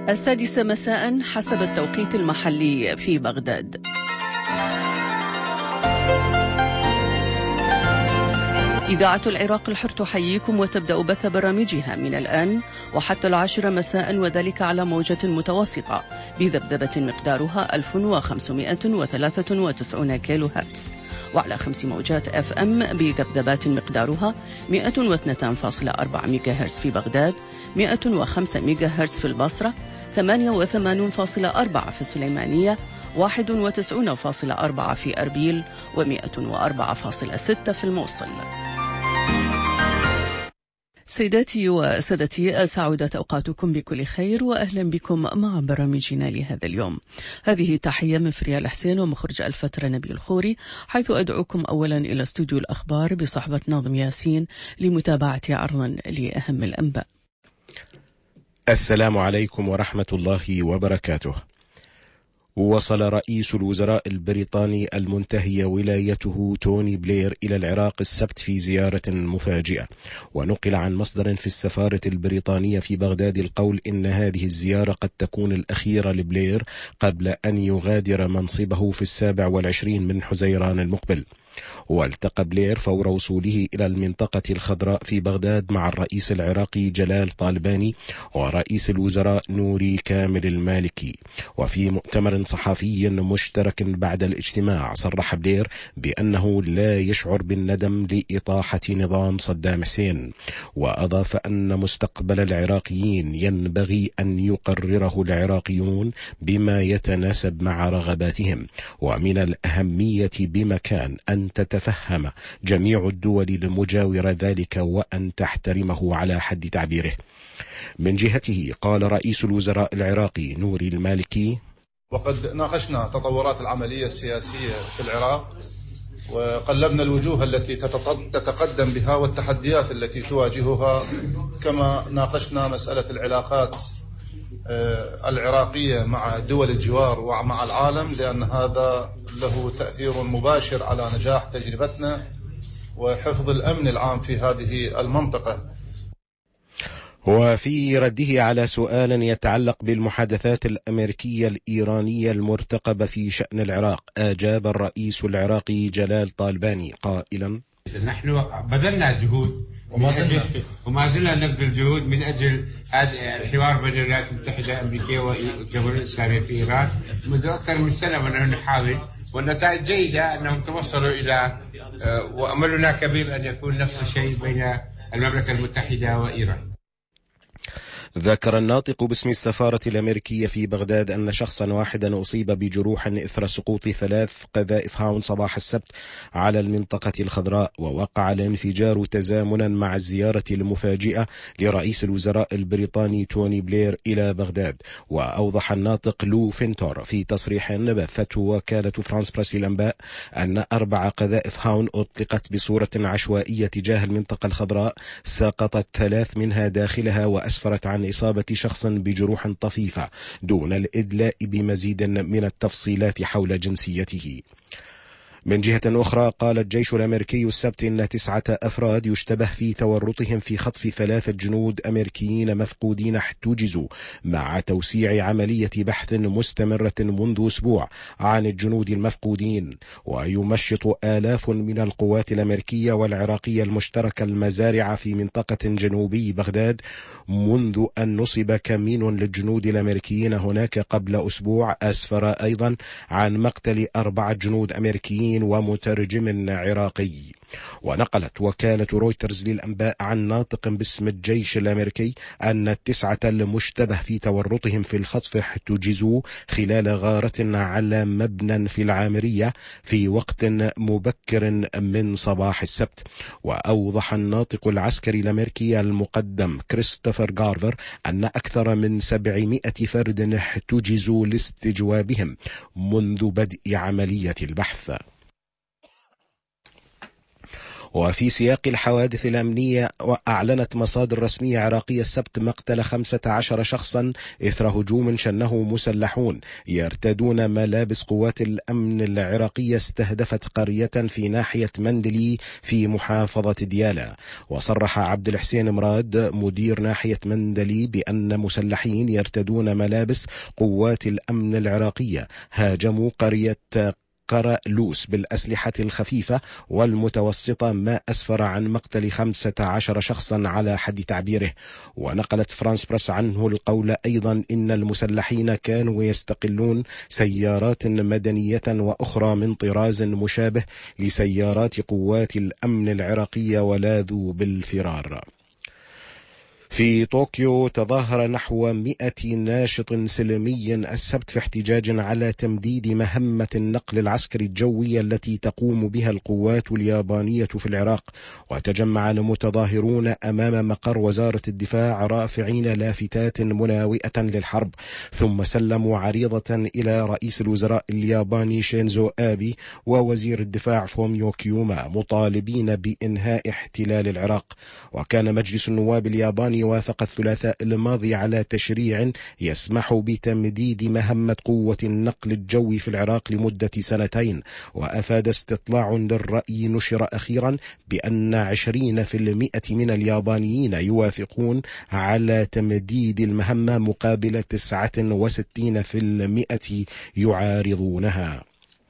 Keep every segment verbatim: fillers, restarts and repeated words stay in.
السادسة مساء حسب التوقيت المحلي في بغداد. إذاعة العراق الحر تحييكم وتبدأ بث برامجها من الآن وحتى العاشرة مساء، وذلك على موجة متوسطة بذبذبة مقدارها ألف وخمسمائة وثلاثة وتسعين كيلو هرتز، وعلى خمس موجات اف ام بذبذبات مقدارها مائة واثنين فاصلة أربعة ميجا هرتز في بغداد، مائة وخمسة ميجا هرتز في البصرة، ثمانية وثمانين فاصلة أربعة في السليمانية، واحد وتسعين فاصلة أربعة في أربيل، ومائة وأربعة فاصلة ستة في الموصل. سيداتي وسادتي، سعودت أوقاتكم بكل خير وأهلا بكم مع برامجنا لهذا اليوم. هذه تحية من فريال حسين ومخرج الفترة نبيل الخوري، حيث أدعوكم أولا إلى استوديو الأخبار بصحبة ناظم ياسين لمتابعة عرضا لأهم الأنباء. السلام عليكم ورحمة الله وبركاته. وصل رئيس الوزراء البريطاني المنتهي ولايته توني بلير إلى العراق السبت في زيارة مفاجئة، ونقل عن مصدر في السفارة البريطانية في بغداد القول إن هذه الزيارة قد تكون الأخيرة لبلير قبل أن يغادر منصبه في السابع والعشرين من حزيران المقبل. والتقى بلير فور وصوله إلى المنطقة الخضراء في بغداد مع الرئيس العراقي جلال طالباني ورئيس الوزراء نوري كامل المالكي. وفي مؤتمر صحفي مشترك بعد الاجتماع صرح بلير بأنه لا يشعر بالندم لإطاحة نظام صدام حسين، وأضاف أن مستقبل العراقيين ينبغي أن يقرره العراقيون بما يتناسب مع رغباتهم، ومن الأهمية بمكان أن تتفهم جميع الدول المجاورة ذلك وأن تحترمه على حد تعبيره. من جهته قال رئيس الوزراء العراقي نوري المالكي: وقد ناقشنا تطورات العملية السياسية في العراق، وقلبنا الوجوه التي تتقدم بها والتحديات التي تواجهها، كما ناقشنا مسألة العلاقات العراقية مع دول الجوار ومع العالم، لأن هذا له تأثير مباشر على نجاح تجربتنا وحفظ الأمن العام في هذه المنطقة. وفي رده على سؤال يتعلق بالمحادثات الأمريكية الإيرانية المرتقبة في شأن العراق، أجاب الرئيس العراقي جلال طالباني قائلا: نحن بذلنا جهود وما زلنا وما زلنا نبذل جهود من أجل الحوار بين الولايات المتحدة الأمريكية والجمهورية الإسلامية في إيران منذ أكثر من سنة، ونحن نحاول، والنتائج جيدة أنهم توصلوا إلى، وأملنا كبير أن يكون نفس الشيء بين المملكة المتحدة وإيران. ذكر الناطق باسم السفارة الأمريكية في بغداد أن شخصا واحدا أصيب بجروح إثر سقوط ثلاث قذائف هاون صباح السبت على المنطقة الخضراء، ووقع الانفجار تزامنا مع الزيارة المفاجئة لرئيس الوزراء البريطاني توني بلير إلى بغداد. وأوضح الناطق لو فينتور في تصريح بثته وكالة فرانس بريس للأنباء أن أربع قذائف هاون أطلقت بصورة عشوائية تجاه المنطقة الخضراء، سقطت ثلاث منها داخلها وأسفرت عن إصابة شخص بجروح طفيفة، دون الإدلاء بمزيد من التفصيلات حول جنسيته. من جهة أخرى قال الجيش الأمريكي السبت إن تسعة أفراد يشتبه في تورطهم في خطف ثلاثة جنود أمريكيين مفقودين احتجزوا مع توسيع عملية بحث مستمرة منذ أسبوع عن الجنود المفقودين. ويمشط آلاف من القوات الأمريكية والعراقية المشتركة المزارع في منطقة جنوبي بغداد منذ أن نصب كمين للجنود الأمريكيين هناك قبل أسبوع، أسفر أيضا عن مقتل أربعة جنود أمريكيين ومترجم عراقي. ونقلت وكالة رويترز للأنباء عن ناطق باسم الجيش الأمريكي أن التسعة المشتبه في تورطهم في الخطف احتجزوا خلال غارة على مبنى في العامرية في وقت مبكر من صباح السبت. وأوضح الناطق العسكري الأمريكي المقدم كريستوفر غارفر أن أكثر من سبعمائة فرد احتجزوا لاستجوابهم منذ بدء عملية البحث. وفي سياق الحوادث الأمنية، أعلنت مصادر رسمية عراقية السبت مقتل خمسة عشر شخصا إثر هجوم شنه مسلحون يرتدون ملابس قوات الأمن العراقية استهدفت قرية في ناحية مندلي في محافظة ديالى. وصرح عبد الحسين مراد مدير ناحية مندلي بأن مسلحين يرتدون ملابس قوات الأمن العراقية هاجموا قرية قرألوس بالأسلحة الخفيفة والمتوسطة، ما أسفر عن مقتل خمسة عشر شخصا على حد تعبيره. ونقلت فرانس بريس عنه القول أيضا إن المسلحين كانوا يستقلون سيارات مدنية وأخرى من طراز مشابه لسيارات قوات الأمن العراقية ولاذوا بالفرار. في طوكيو تظاهر نحو مئة ناشط سلمي السبت في احتجاج على تمديد مهمة النقل العسكري الجوي التي تقوم بها القوات اليابانية في العراق. وتجمع المتظاهرون أمام مقر وزارة الدفاع رافعين لافتات مناوئة للحرب، ثم سلموا عريضة إلى رئيس الوزراء الياباني شينزو آبي ووزير الدفاع فوميو كيوما مطالبين بإنهاء احتلال العراق. وكان مجلس النواب الياباني وافق الثلاثاء الماضي على تشريع يسمح بتمديد مهمة قوة النقل الجوي في العراق لمدة سنتين. وأفاد استطلاع للرأي نشر أخيرا بأن عشرين في المئة من اليابانيين يوافقون على تمديد المهمة مقابل تسعة وستين في المئة يعارضونها.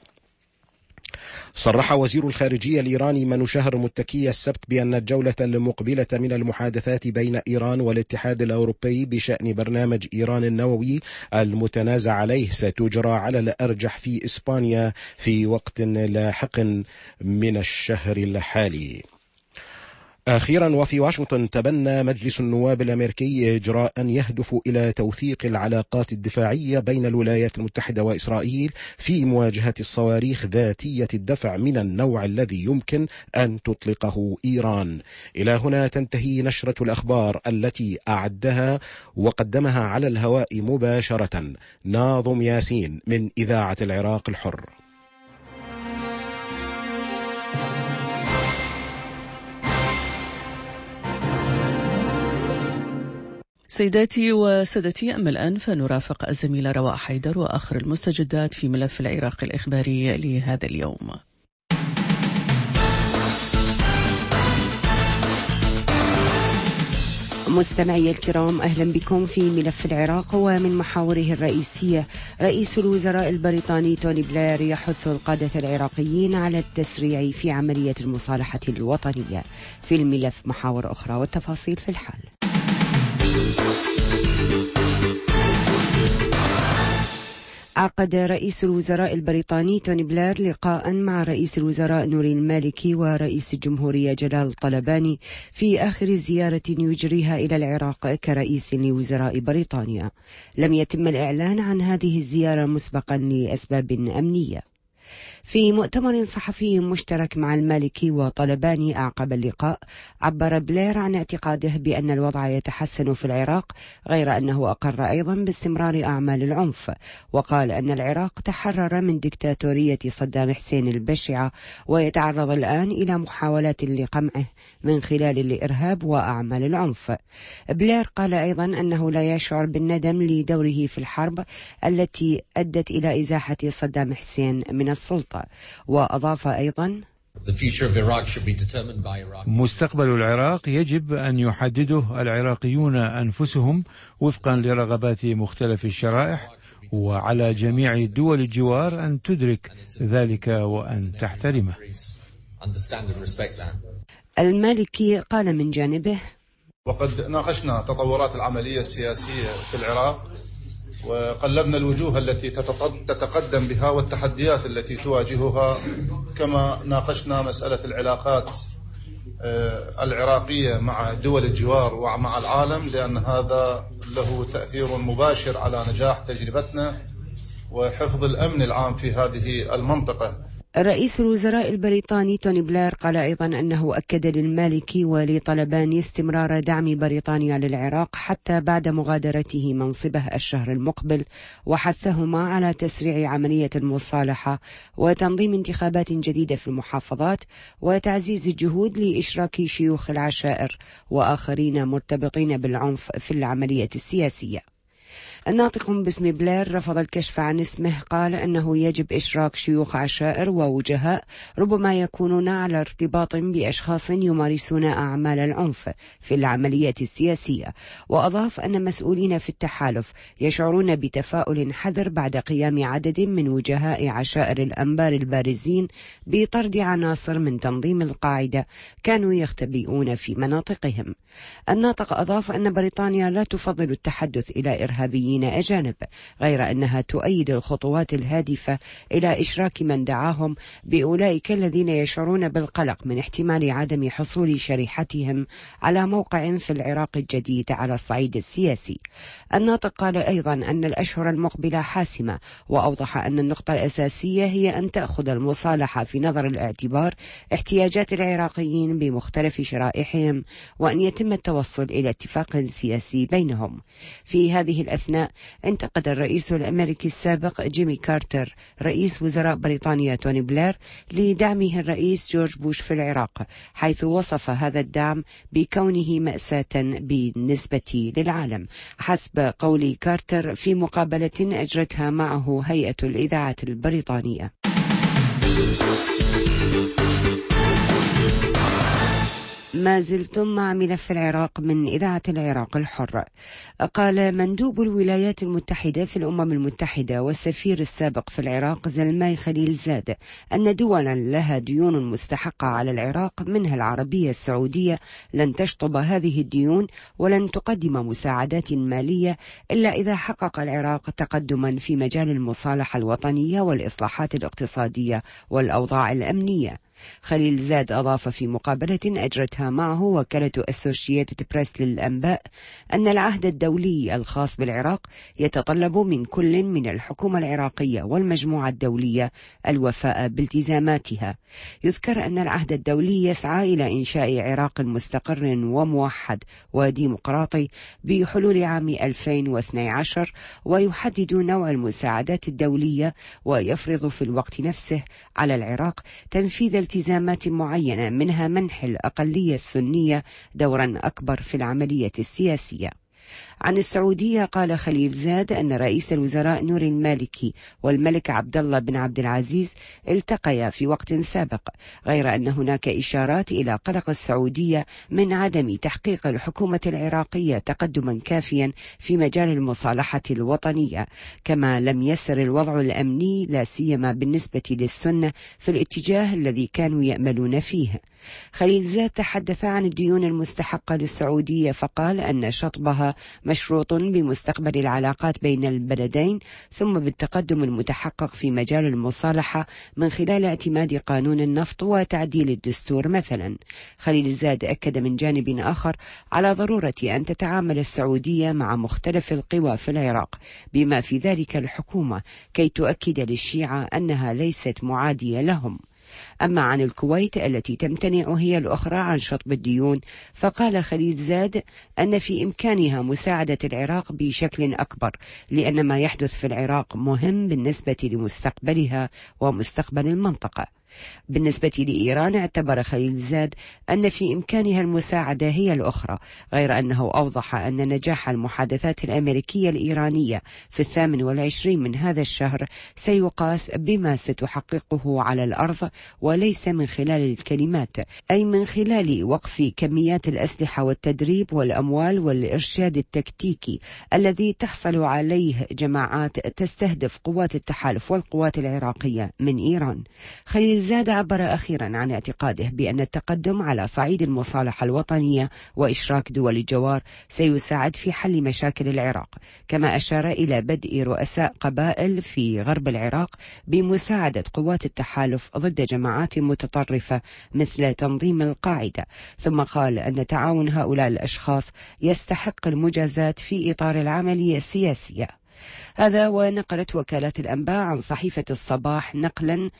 صرح وزير الخارجية الإيراني منوشهر متكي السبت بأن الجولة المقبلة من المحادثات بين إيران والاتحاد الأوروبي بشأن برنامج إيران النووي المتنازع عليه ستجرى على الأرجح في إسبانيا في وقت لاحق من الشهر الحالي. أخيرا، وفي واشنطن تبنى مجلس النواب الأمريكي إجراء يهدف إلى توثيق العلاقات الدفاعية بين الولايات المتحدة وإسرائيل في مواجهة الصواريخ ذاتية الدفع من النوع الذي يمكن أن تطلقه إيران. إلى هنا تنتهي نشرة الأخبار التي أعدها وقدمها على الهواء مباشرة ناظم ياسين من إذاعة العراق الحر. سيداتي وسادتي، أما الآن فنرافق الزميلة رواء حيدر وآخر المستجدات في ملف العراق الإخباري لهذا اليوم. مستمعي الكرام، أهلا بكم في ملف العراق. ومن محاوره الرئيسية رئيس الوزراء البريطاني توني بلير يحث القادة العراقيين على التسريع في عملية المصالحة الوطنية. في الملف محاور أخرى والتفاصيل في الحال. عقد رئيس الوزراء البريطاني توني بلير لقاء مع رئيس الوزراء نوري المالكي ورئيس الجمهورية جلال طلباني في آخر زيارة يجريها إلى العراق كرئيس لوزراء بريطانيا. لم يتم الإعلان عن هذه الزيارة مسبقا لأسباب أمنية. في مؤتمر صحفي مشترك مع المالكي وطلباني أعقب اللقاء، عبر بلير عن اعتقاده بأن الوضع يتحسن في العراق، غير أنه أقر أيضا باستمرار أعمال العنف، وقال أن العراق تحرر من ديكتاتورية صدام حسين البشعة ويتعرض الآن إلى محاولات لقمعه من خلال الإرهاب وأعمال العنف. بلير قال أيضا أنه لا يشعر بالندم لدوره في الحرب التي أدت إلى إزاحة صدام حسين من السلطة، وأضاف أيضا: مستقبل العراق يجب أن يحدده العراقيون أنفسهم وفقا لرغبات مختلف الشرائح، وعلى جميع دول الجوار أن تدرك ذلك وأن تحترمه. المالكي قال من جانبه: وقد ناقشنا تطورات العملية السياسية في العراق، وقلبنا الوجوه التي تتقدم بها والتحديات التي تواجهها، كما ناقشنا مسألة العلاقات العراقية مع دول الجوار ومع العالم، لأن هذا له تأثير مباشر على نجاح تجربتنا وحفظ الأمن العام في هذه المنطقة. رئيس الوزراء البريطاني توني بلير قال أيضا أنه أكد للمالكي ولطلباني استمرار دعم بريطانيا للعراق حتى بعد مغادرته منصبه الشهر المقبل، وحثهما على تسريع عملية المصالحة وتنظيم انتخابات جديدة في المحافظات وتعزيز الجهود لإشراك شيوخ العشائر وآخرين مرتبطين بالعنف في العملية السياسية. الناطق باسم بلير رفض الكشف عن اسمه، قال أنه يجب إشراك شيوخ عشائر ووجهاء ربما يكونون على ارتباط بأشخاص يمارسون أعمال العنف في العملية السياسية، وأضاف أن مسؤولين في التحالف يشعرون بتفاؤل حذر بعد قيام عدد من وجهاء عشائر الأنبار البارزين بطرد عناصر من تنظيم القاعدة كانوا يختبئون في مناطقهم. الناطق أضاف أن بريطانيا لا تفضل التحدث إلى إرهابيين أجانب، غير أنها تؤيد الخطوات الهادفة إلى إشراك من دعاهم بأولئك الذين يشعرون بالقلق من احتمال عدم حصول شريحتهم على موقع في العراق الجديد على الصعيد السياسي. الناطق قال أيضا أن الأشهر المقبلة حاسمة، وأوضح أن النقطة الأساسية هي أن تأخذ المصالحة في نظر الاعتبار احتياجات العراقيين بمختلف شرائحهم، وأن يتم التوصل إلى اتفاق سياسي بينهم. في هذه الأثناء انتقد الرئيس الأمريكي السابق جيمي كارتر رئيس وزراء بريطانيا توني بلير لدعمه الرئيس جورج بوش في العراق، حيث وصف هذا الدعم بكونه مأساة بالنسبة للعالم. حسب قول كارتر في مقابلة أجرتها معه هيئة الإذاعات البريطانية. ما زلتم مع ملف العراق من إذاعة العراق الحر. قال مندوب الولايات المتحدة في الأمم المتحدة والسفير السابق في العراق زلماي خليل زاد أن دولا لها ديون مستحقة على العراق منها العربية السعودية لن تشطب هذه الديون ولن تقدم مساعدات مالية إلا إذا حقق العراق تقدما في مجال المصالحة الوطنية والإصلاحات الاقتصادية والأوضاع الأمنية. خليل زاد أضاف في مقابلة أجرتها معه وكالة أسوشيتد بريس للأنباء أن العهد الدولي الخاص بالعراق يتطلب من كل من الحكومة العراقية والمجموعة الدولية الوفاء بالتزاماتها. يذكر أن العهد الدولي يسعى إلى إنشاء عراق مستقر وموحد وديمقراطي بحلول عام ألفين واثني عشر، ويحدد نوع المساعدات الدولية ويفرض في الوقت نفسه على العراق تنفيذ التزامات معينة، منها منح الأقلية السنية دورا أكبر في العملية السياسية. عن السعودية قال خليل زاد أن رئيس الوزراء نوري المالكي والملك عبد الله بن عبد العزيز التقيا في وقت سابق، غير أن هناك إشارات إلى قلق السعودية من عدم تحقيق الحكومة العراقية تقدما كافيا في مجال المصالحة الوطنية، كما لم يسر الوضع الأمني لا سيما بالنسبة للسنة في الاتجاه الذي كانوا يأملون فيه. خليل زاد تحدث عن الديون المستحقة للسعودية فقال أن شطبها مشروط بمستقبل العلاقات بين البلدين، ثم بالتقدم المتحقق في مجال المصالحة من خلال اعتماد قانون النفط وتعديل الدستور مثلا. خليل زاد أكد من جانب آخر على ضرورة أن تتعامل السعودية مع مختلف القوى في العراق بما في ذلك الحكومة كي تؤكد للشيعة أنها ليست معادية لهم. أما عن الكويت التي تمتنع هي الأخرى عن شطب الديون، فقال خليل زاد أن في إمكانها مساعدة العراق بشكل أكبر، لأن ما يحدث في العراق مهم بالنسبة لمستقبلها ومستقبل المنطقة. بالنسبة لإيران اعتبر خليل زاد أن في إمكانها المساعدة هي الأخرى، غير أنه أوضح أن نجاح المحادثات الأمريكية الإيرانية في الثامن والعشرين من هذا الشهر سيقاس بما ستحققه على الأرض وليس من خلال الكلمات، أي من خلال وقف كميات الأسلحة والتدريب والأموال والإرشاد التكتيكي الذي تحصل عليه جماعات تستهدف قوات التحالف والقوات العراقية من إيران. خليل زاد عبر أخيرا عن اعتقاده بأن التقدم على صعيد المصالحة الوطنية وإشراك دول الجوار سيساعد في حل مشاكل العراق، كما أشار إلى بدء رؤساء قبائل في غرب العراق بمساعدة قوات التحالف ضد جماعات متطرفة مثل تنظيم القاعدة، ثم قال أن تعاون هؤلاء الأشخاص يستحق المجازات في إطار العملية السياسية. هذا ونقلت وكالة الأنباء عن صحيفة الصباح نقلا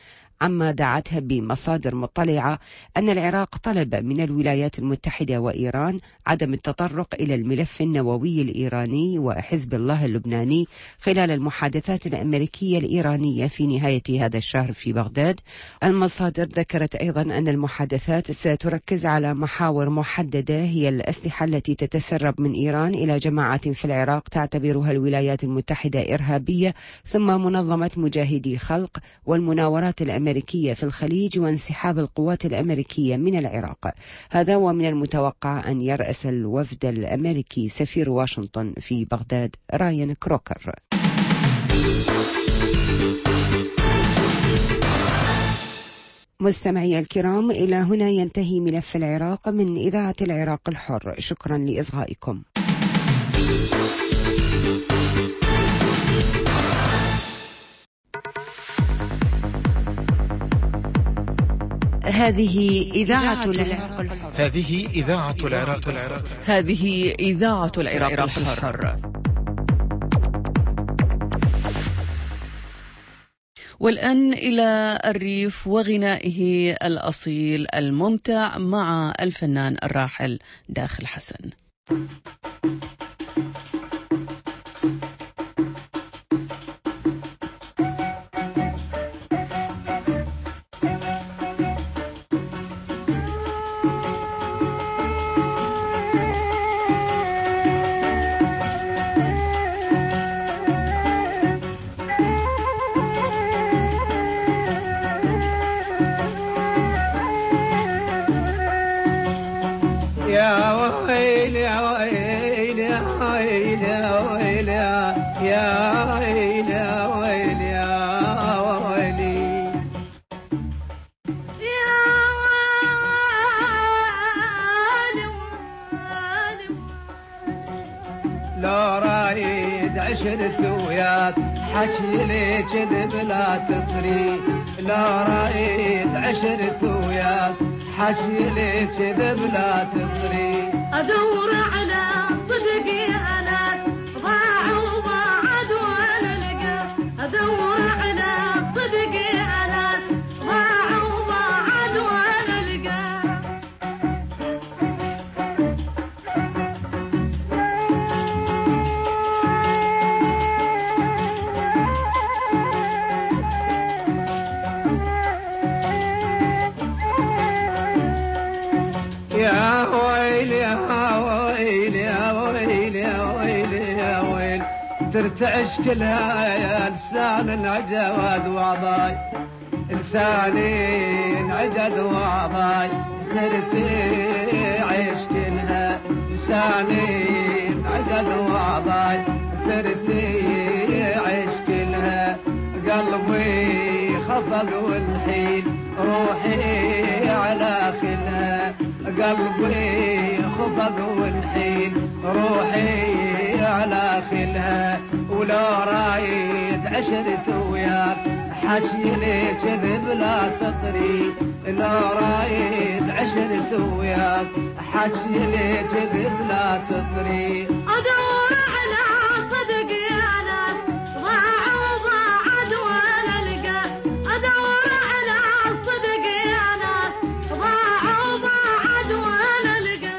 عما دعتها بمصادر مطلعة أن العراق طلب من الولايات المتحدة وإيران عدم التطرق إلى الملف النووي الإيراني وحزب الله اللبناني خلال المحادثات الأمريكية الإيرانية في نهاية هذا الشهر في بغداد. المصادر ذكرت أيضا أن المحادثات ستركز على محاور محددة، هي الأسلحة التي تتسرب من إيران إلى جماعات في العراق تعتبرها الولايات المتحدة إرهابية، ثم منظمة مجاهدي خلق، والمناورات الأمريكية في الخليج، وانسحاب القوات الأمريكية من العراق. هذا ومن المتوقع أن يرأس الوفد الأمريكي سفير واشنطن في بغداد رايان كروكر. مستمعي الكرام، إلى هنا ينتهي ملف العراق من إذاعة العراق الحر. شكرا لإصغائكم. هذه إذاعة العراق الحر. هذه إذاعة العراق الحر. هذه إذاعة العراق الحر. والآن إلى الريف وغنائه الأصيل الممتع مع الفنان الراحل داخل حسن. حكي لي كذب لا تطري، لا رايد عشرة وياك، حكي لي كذب لا تطري. ادور على صدقي انا ضاع وضاعد ولا لقى، ادور على صدقي انا ضاع وضاعد ولا لقى. يا ويل يا ويل يا ويل يا ويل يا ويل، ترتعش كلها يا لسان انعجد وعضاي، لساني انعجد وعضاي، ترتعش كلها لساني انعجد وعضاي، ترتعش كلها قلبي خفق والحين روحي على خلها، قلبي خفق والحين روحي على خلها. ولا رايد عشرة وياك، حكي لي كذب لا تطري، لا رايد عشرة وياك، حكي لي كذب لا تطري. ادور على صدقي انا ضاع وضاعد ولا لقى، ادور على صدقي انا ضاع وضاعد ولا لقى.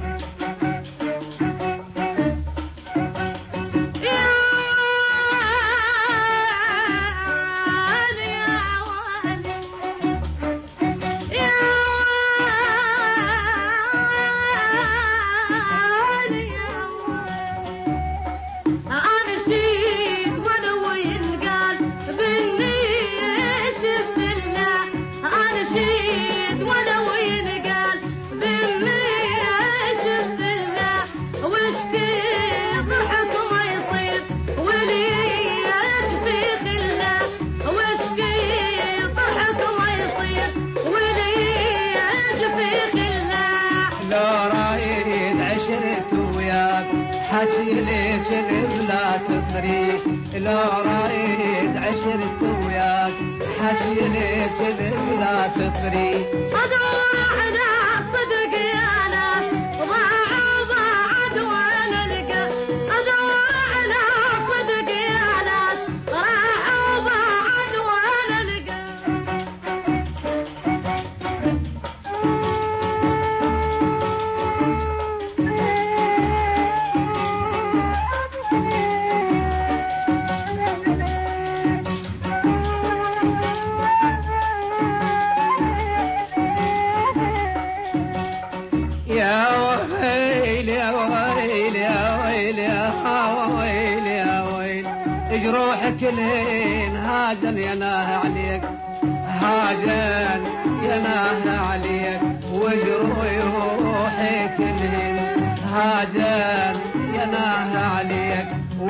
يا ويلي يا ويلي يا ويلي يا ويلي. انا شيت ولو ينقال بالني شفت الله، انا شيت ولو ينقال بالني شفت الله. واشكي ضحك ما يصير ولي يجفي خله، واشكي ضحك ما يصير ولي يجفي خله. لا رايد عشرة وياك، حكي لي كذب لا تطري، لا رايد عشرة وياك، حكي لي كذب لا تطري. ادور على صدقي انا ضاع وضاعد ولا لقى، ادور على صدقي انا ضاع وضاعد ولا لقى. جروحك الهين هاجل يناه عليك هاجل يناه عليك وجروحك الهين هاجل يناه عليك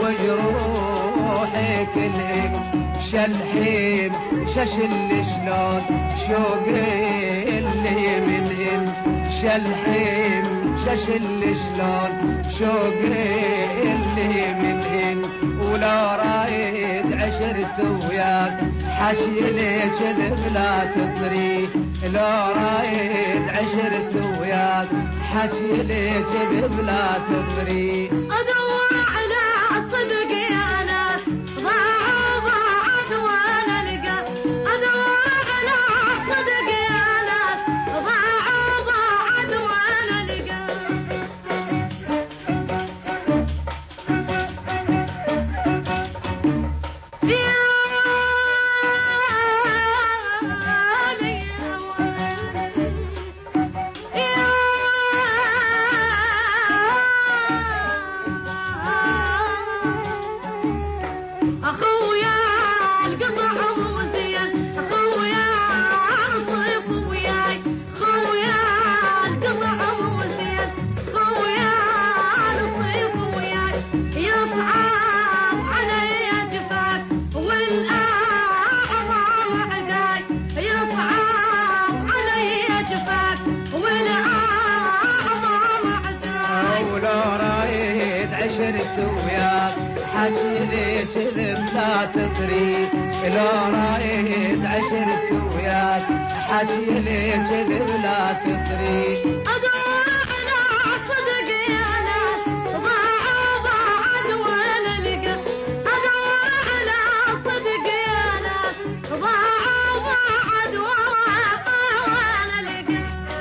وجروحك الهين شالحين شاشل شلون شوق اللي منهن شالحين شاشل شلون شوق اللي منهن ولا رايد عشرت وياك حشي لي كذب لا تطري لا رايد عشرت وياك حشي لي كذب لا تطري ادور على صدق يا ناس ضاعوا ضاعت وانا لقى ادور على صدق يا ناس ضاعوا ضاعت وانا لقى لو رايد عشرت وياك حشي لي كذب لا تطري ادور على صدق يا ناس ضاعوا ضاعت وانا لقى ادور على صدق يا ناس ضاعوا ضاعت وانا لقى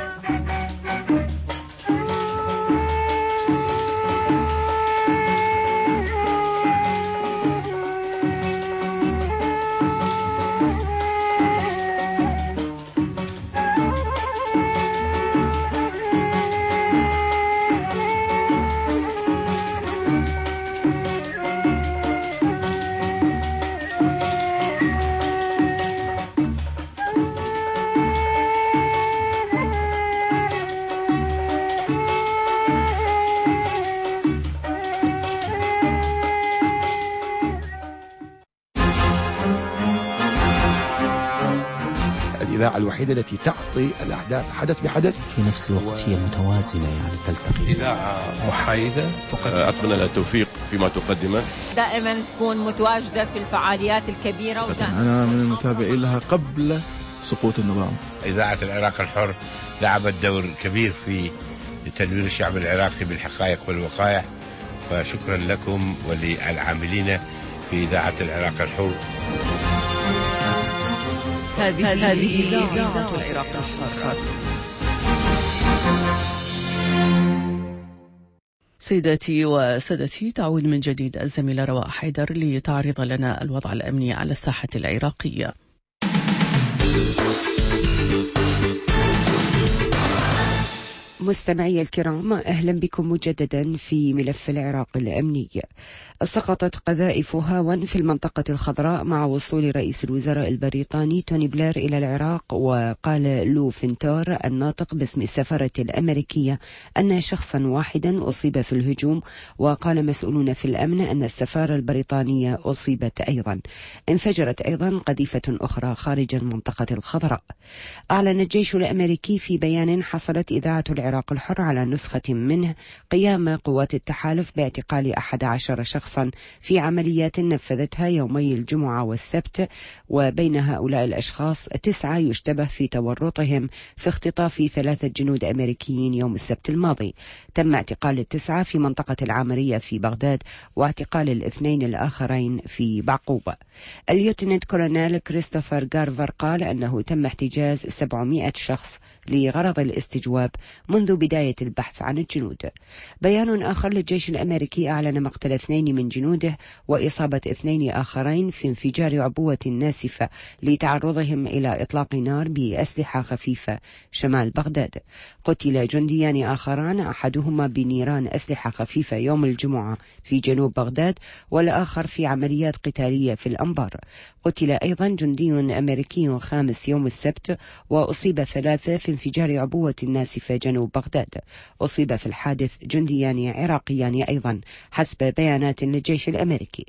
الإذاعة الوحيدة التي تعطي الأحداث حدث بحدث في نفس الوقت هي متوازنة يعني تلتقي إذاعة محايدة أتمنى لها التوفيق فيما تقدمه دائما تكون متواجدة في الفعاليات الكبيرة أنا من المتابعين لها قبل سقوط النظام. إذاعة العراق الحر لعبت دور كبير في تنوير الشعب العراقي بالحقائق والوقائع فشكرا لكم وللعاملين في إذاعة العراق الحر. هذه إذاعة العراق الحر. سيداتي وسادتي، تعود من جديد الزميلة رواء حيدر لتعرض لنا الوضع الأمني على الساحة العراقية. مستمعي الكرام، أهلا بكم مجددا في ملف العراق الأمني. سقطت قذائف هاون في المنطقة الخضراء مع وصول رئيس الوزراء البريطاني توني بلير إلى العراق، وقال لو فينتور الناطق باسم السفارة الأمريكية أن شخصا واحدا أصيب في الهجوم، وقال مسؤولون في الأمن أن السفارة البريطانية أصيبت أيضا. انفجرت أيضا قذيفة أخرى خارج المنطقة الخضراء. أعلن الجيش الأمريكي في بيان حصلت إذاعة العراق الحر على نسخة منه قيام قوات التحالف باعتقال أحد عشر شخصا في عمليات نفذتها يومي الجمعة والسبت، وبين هؤلاء الأشخاص تسعة يشتبه في تورطهم في اختطاف ثلاثة جنود أمريكيين يوم السبت الماضي. تم اعتقال التسعة في منطقة العامرية في بغداد، واعتقال الاثنين الآخرين في بعقوبة. الليوتننت كولونيل كريستوفر غارفر قال أنه تم احتجاز سبعمائة شخص لغرض الاستجواب منذ منذ بداية البحث عن الجنود. بيان آخر للجيش الأمريكي أعلن مقتل اثنين من جنوده وإصابة اثنين آخرين في انفجار عبوة ناسفة لتعرضهم إلى إطلاق نار بأسلحة خفيفة شمال بغداد. قتل جنديان آخران، أحدهما بنيران أسلحة خفيفة يوم الجمعة في جنوب بغداد، والآخر في عمليات قتالية في الأنبار. قتل أيضا جندي أمريكي خامس يوم السبت، وأصيب ثلاثة في انفجار عبوة ناسفة جنوب بغداد. أصيب في الحادث جنديان عراقيان أيضا حسب بيانات للجيش الأمريكي.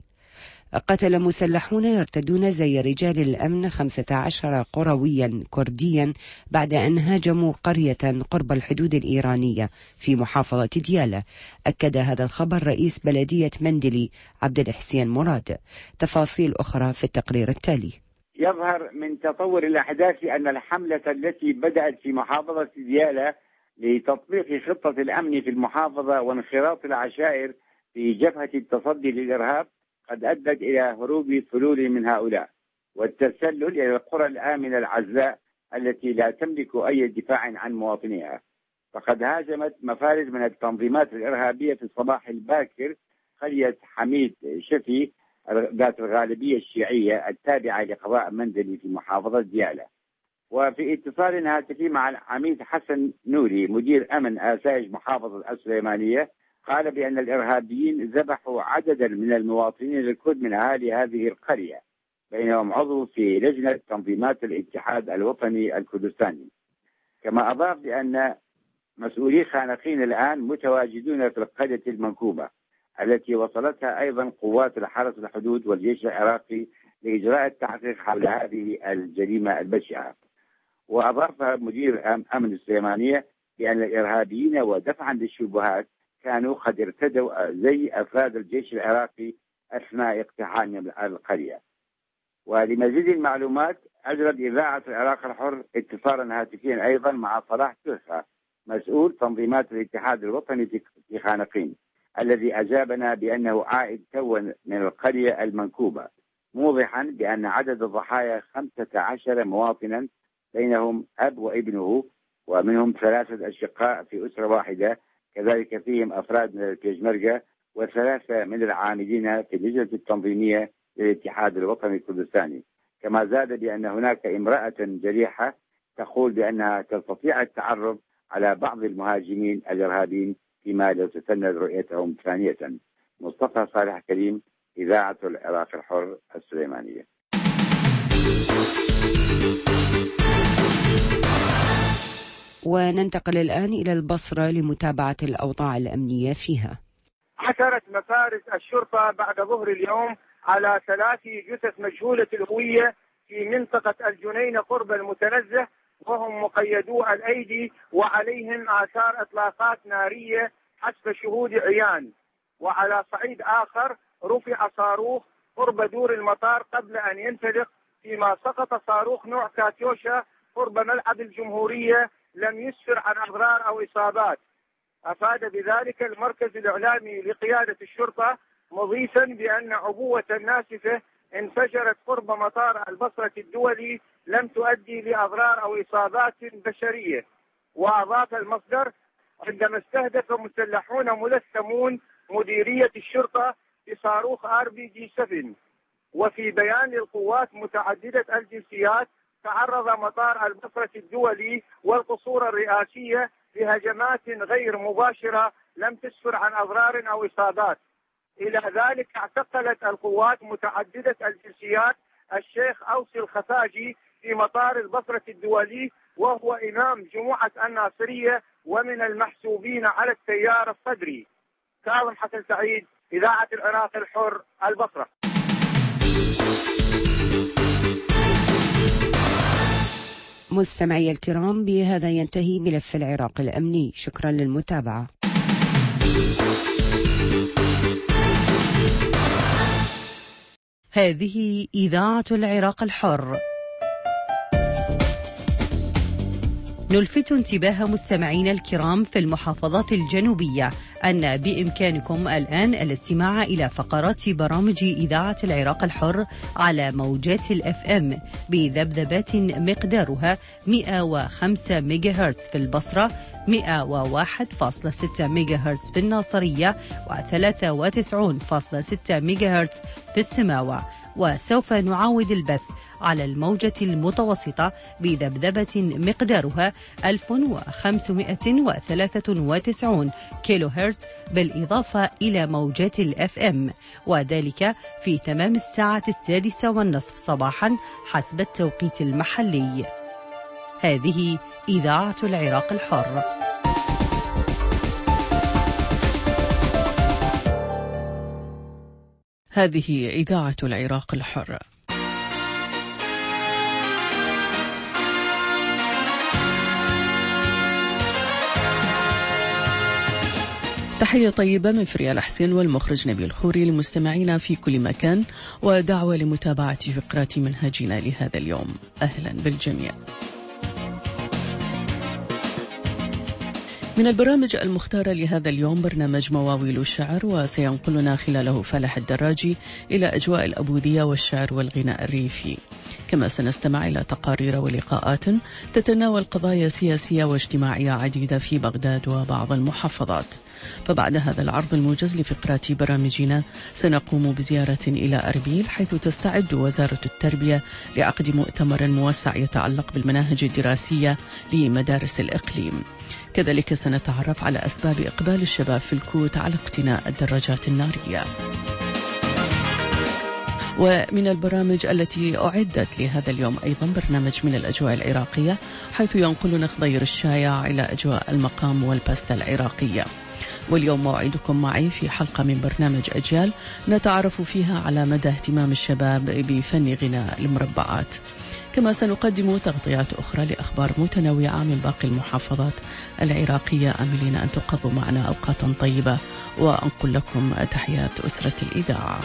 قتل مسلحون يرتدون زي رجال الأمن خمسة عشر قرويا كرديا بعد أن هاجموا قرية قرب الحدود الإيرانية في محافظة ديالى. أكد هذا الخبر رئيس بلدية مندلي عبد الحسين مراد. تفاصيل أخرى في التقرير التالي. يظهر من تطور الأحداث أن الحملة التي بدأت في محافظة ديالى لتطبيق خطة الأمن في المحافظة وانخراط العشائر في جبهة التصدي للإرهاب قد أدت إلى هروب فلول من هؤلاء والتسلل إلى القرى الآمنة العزلاء التي لا تملك أي دفاع عن مواطنيها. فقد هاجمت مفارز من التنظيمات الإرهابية في الصباح الباكر قرية حميد شفي ذات الغالبية الشيعية التابعة لقضاء مندلي في محافظة ديالى. وفي اتصال هاتفي مع العميد حسن نوري مدير أمن آسايج محافظة السليمانية، قال بأن الإرهابيين ذبحوا عددا من المواطنين الكرد من أهالي هذه القرية، بينهم عضو في لجنة تنظيمات الاتحاد الوطني الكردستاني. كما أضاف بأن مسؤولي خانقين الآن متواجدون في القرية المنكوبة التي وصلتها أيضا قوات الحرس الحدود والجيش العراقي لإجراء التحقيق حول هذه الجريمة البشعة. وأضاف مدير أمن السليمانية بأن الإرهابيين ودفعا للشبهات كانوا قد ارتدوا زي أفراد الجيش العراقي أثناء اقتحام القرية. ولمزيد المعلومات أجرت إذاعة العراق الحر اتصالا هاتفيا أيضا مع صلاح ترخة مسؤول تنظيمات الاتحاد الوطني في خانقين، الذي أجابنا بأنه عائد توا من القرية المنكوبة، موضحا بأن عدد الضحايا خمسة عشر مواطنا بينهم أب وابنه، ومنهم ثلاثة أشقاء في أسرة واحدة، كذلك فيهم أفراد من البيجمركة وثلاثة من العاملين في اللجنة التنظيمية للاتحاد الوطني الكردستاني. كما زاد بأن هناك امرأة جريحة تقول بأنها تستطيع التعرف على بعض المهاجمين الإرهابيين فيما لو تسنى رؤيتهم ثانية. مصطفى صالح كريم، إذاعة العراق الحر السليمانية. وننتقل الآن إلى البصرة لمتابعة الأوضاع الأمنية فيها. عثرت مفارز الشرطة بعد ظهر اليوم على ثلاث جثث مجهولة الهوية في منطقة الجنينة قرب المتنزه، وهم مقيدو الأيدي وعليهم آثار إطلاقات نارية حسب شهود عيان. وعلى صعيد آخر رفع صاروخ قرب دور المطار قبل أن ينفلق، فيما سقط صاروخ نوع كاتيوشا قرب ملعب الجمهورية لم يسفر عن أضرار أو إصابات. أفاد بذلك المركز الإعلامي لقيادة الشرطة، مضيفا بأن عبوة ناسفة انفجرت قرب مطار البصرة الدولي لم تؤدي لأضرار أو إصابات بشرية. وأضاف المصدر عندما استهدف مسلحون ملثمون مديرية الشرطة بصاروخ آر بي جي سبعة. وفي بيان للقوات متعددة الجنسيات، تعرض مطار البصرة الدولي والقصور الرئاسية لهجمات غير مباشرة لم تسفر عن أضرار أو إصابات. إلى ذلك اعتقلت القوات متعددة الجنسيات الشيخ أوصي الخفاجي في مطار البصرة الدولي، وهو إمام جمعة الناصرية ومن المحسوبين على التيار الصدري. كاظم حسن سعيد، إذاعة العراق الحر، البصرة. مستمعي الكرام، بهذا ينتهي ملف العراق الأمني. شكرا للمتابعة. هذه إذاعة العراق الحر نلفت انتباه مستمعينا الكرام في المحافظات الجنوبية أن بإمكانكم الآن الاستماع إلى فقرات برامج إذاعة العراق الحر على موجات الأف أم بذبذبات مقدارها مئة وخمسة ميجا هرتز في البصرة، مئة وواحد فاصلة ستة ميجا هرتز في الناصرية، وثلاثة وتسعين فاصلة ستة ميجا هرتز في السماوة. وسوف نعاود البث على الموجة المتوسطة بذبذبة مقدارها ألف وخمسمئة وثلاثة وتسعين كيلو هرتز بالإضافة إلى موجات الأف أم، وذلك في تمام الساعة السادسة والنصف صباحا حسب التوقيت المحلي. هذه إذاعة العراق الحر. هذه إذاعة العراق الحر. تحية طيبة من فريال حسين والمخرج نبيل خوري للمستمعين في كل مكان، ودعوة لمتابعة فقرات منهجنا لهذا اليوم. أهلا بالجميع. من البرامج المختارة لهذا اليوم برنامج مواويل الشعر، وسينقلنا خلاله فالح الدراجي إلى أجواء الأبوذية والشعر والغناء الريفي. كما سنستمع إلى تقارير ولقاءات تتناول قضايا سياسية واجتماعية عديدة في بغداد وبعض المحافظات. فبعد هذا العرض الموجز لفقرات برامجنا سنقوم بزيارة إلى أربيل، حيث تستعد وزارة التربية لعقد مؤتمر موسع يتعلق بالمناهج الدراسية لمدارس الإقليم. كذلك سنتعرف على أسباب إقبال الشباب في الكوت على اقتناء الدراجات النارية. ومن البرامج التي أعدت لهذا اليوم أيضا برنامج من الأجواء العراقية، حيث ينقلنا خضير الشايع إلى أجواء المقام والباستا العراقية. واليوم موعدكم معي في حلقة من برنامج أجيال نتعرف فيها على مدى اهتمام الشباب بفن غناء المربعات. كما سنقدم تغطيات أخرى لأخبار متنوعة من باقي المحافظات العراقية، آملين أن تقضوا معنا أوقاتا طيبة، وأنقل لكم تحيات أسرة الإذاعة.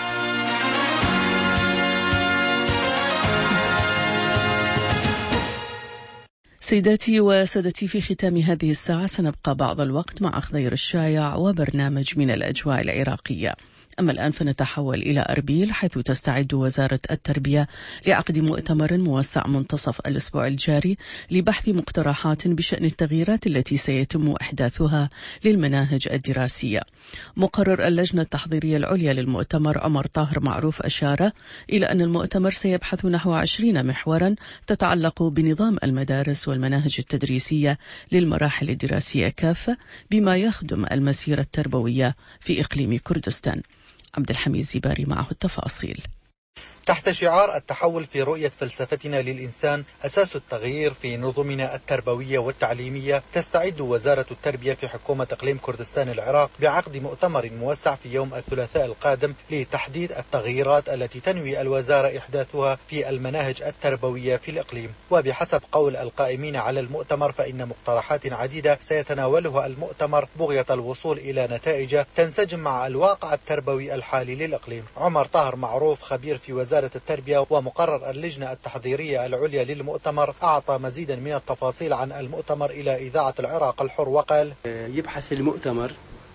سيداتي وسادتي، في ختام هذه الساعة سنبقى بعض الوقت مع خضير الشايع وبرنامج من الأجواء العراقية. أما الآن فنتحول إلى أربيل، حيث تستعد وزارة التربية لعقد مؤتمر موسع منتصف الأسبوع الجاري لبحث مقترحات بشأن التغييرات التي سيتم إحداثها للمناهج الدراسية. مقرر اللجنة التحضيرية العليا للمؤتمر عمر طاهر معروف أشار إلى أن المؤتمر سيبحث نحو عشرين محورا تتعلق بنظام المدارس والمناهج التدريسية للمراحل الدراسية كافة، بما يخدم المسيرة التربوية في إقليم كردستان. عبد الحميد زباري معه التفاصيل. تحت شعار التحول في رؤية فلسفتنا للإنسان أساس التغيير في نظمنا التربوية والتعليمية، تستعد وزارة التربية في حكومة إقليم كردستان العراق بعقد مؤتمر موسع في يوم الثلاثاء القادم لتحديد التغييرات التي تنوي الوزارة إحداثها في المناهج التربوية في الإقليم. وبحسب قول القائمين على المؤتمر فإن مقترحات عديدة سيتناولها المؤتمر بغية الوصول إلى نتائج تنسجم مع الواقع التربوي الحالي للإقليم. عمر طاهر معروف خبير في وزارة التربية ومقرر اللجنة التحضيرية العليا للمؤتمر أعطى مزيدا من التفاصيل عن المؤتمر إلى إذاعة العراق الحر وقال: يبحث المؤتمر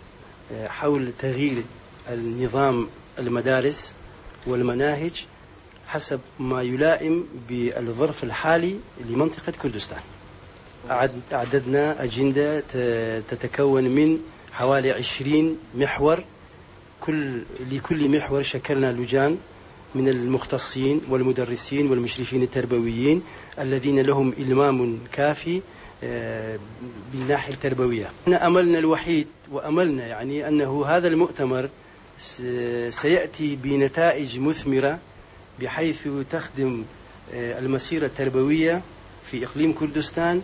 حول تغيير النظام المدارس والمناهج حسب ما يلائم بالظرف الحالي لمنطقة كردستان. أعددنا أجندة تتكون من حوالي عشرين محور، كل لكل محور شكلنا لجان من المختصين والمدرسين والمشرفين التربويين الذين لهم إلمام كافي بالناحية التربوية. أملنا الوحيد وأملنا يعني أنه هذا المؤتمر سيأتي بنتائج مثمرة بحيث تخدم المسيرة التربوية في إقليم كردستان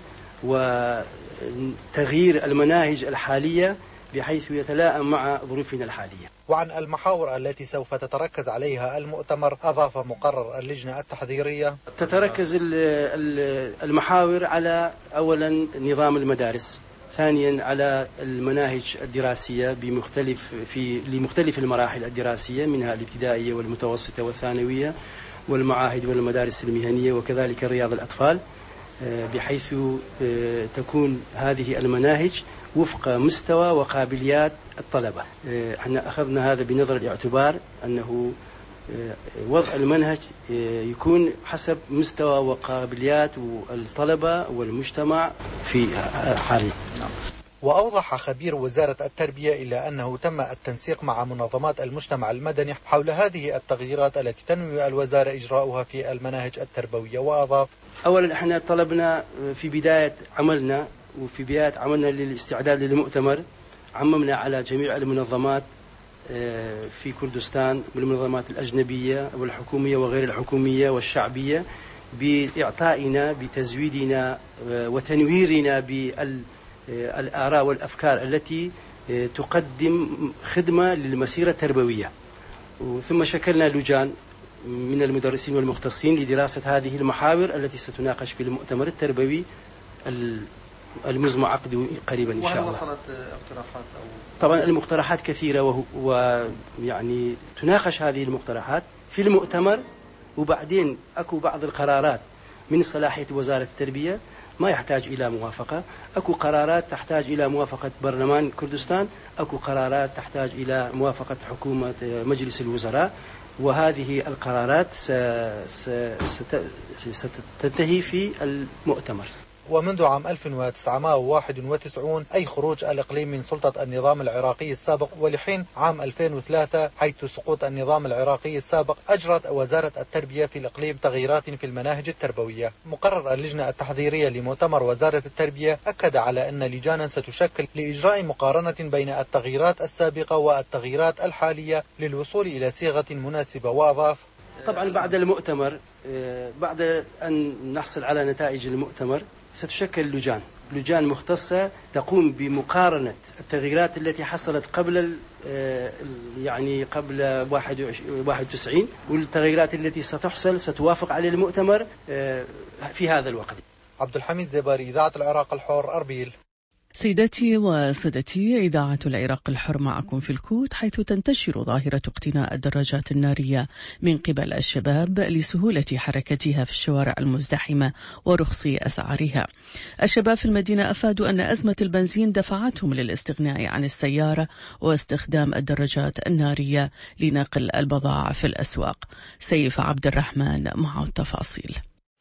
وتغيير المناهج الحالية بحيث يتلائم مع ظروفنا الحالية. وعن المحاور التي سوف تتركز عليها المؤتمر أضاف مقرر اللجنة التحضيرية: تتركز المحاور على أولا نظام المدارس، ثانيا على المناهج الدراسية بمختلف في لمختلف المراحل الدراسية منها الابتدائية والمتوسطة والثانوية والمعاهد والمدارس المهنية وكذلك رياض الأطفال. بحيث تكون هذه المناهج وفق مستوى وقابليات الطلبة. احنا أخذنا هذا بنظر الاعتبار أنه وضع المنهج يكون حسب مستوى وقابليات الطلبة والمجتمع في حاليا. وأوضح خبير وزارة التربية إلا أنه تم التنسيق مع منظمات المجتمع المدني حول هذه التغييرات التي تنوي الوزارة إجراؤها في المناهج التربوية، وأضاف: أولا احنا طلبنا في بداية عملنا وفي بداية عملنا للاستعداد للمؤتمر عممنا على جميع المنظمات في كردستان والمنظمات الأجنبية والحكومية وغير الحكومية والشعبية بإعطائنا بتزويدنا وتنويرنا بالآراء والأفكار التي تقدم خدمة للمسيرة التربوية. ثم شكلنا لجان من المدرسين والمختصين لدراسة هذه المحاور التي ستناقش في المؤتمر التربوي المزمع عقده قريبا إن شاء الله. وهل وصلت اقتراحات أو طبعا المقترحات كثيرة ويعني تناقش هذه المقترحات في المؤتمر، وبعدين أكو بعض القرارات من صلاحية وزارة التربية ما يحتاج إلى موافقة، أكو قرارات تحتاج إلى موافقة برلمان كردستان، أكو قرارات تحتاج إلى موافقة حكومة مجلس الوزراء، وهذه القرارات ستنتهي في المؤتمر. ومنذ عام ألف وتسعمائة وواحد وتسعين أي خروج الإقليم من سلطة النظام العراقي السابق، ولحين عام ألفين وثلاثة حيث سقوط النظام العراقي السابق أجرت وزارة التربية في الإقليم تغييرات في المناهج التربوية. مقرر اللجنة التحضيرية لمؤتمر وزارة التربية أكد على أن لجانا ستشكل لإجراء مقارنة بين التغييرات السابقة والتغييرات الحالية للوصول إلى صيغة مناسبة. وأضاف: طبعا بعد المؤتمر بعد أن نحصل على نتائج المؤتمر ستشكل لجان لجان مختصة تقوم بمقارنة التغييرات التي حصلت قبل يعني قبل واحد وتسعين والتغييرات التي ستحصل ستوافق على المؤتمر في هذا الوقت. عبد الحميد زباري، إذاعة العراق الحر، أربيل. سيداتي وسادتي، إذاعة العراق الحر معكم في الكوت، حيث تنتشر ظاهرة اقتناء الدراجات النارية من قبل الشباب لسهولة حركتها في الشوارع المزدحمة ورخص أسعارها. الشباب في المدينة أفادوا أن أزمة البنزين دفعتهم للاستغناء عن السيارة واستخدام الدراجات النارية لنقل البضائع في الأسواق. سيف عبد الرحمن مع التفاصيل.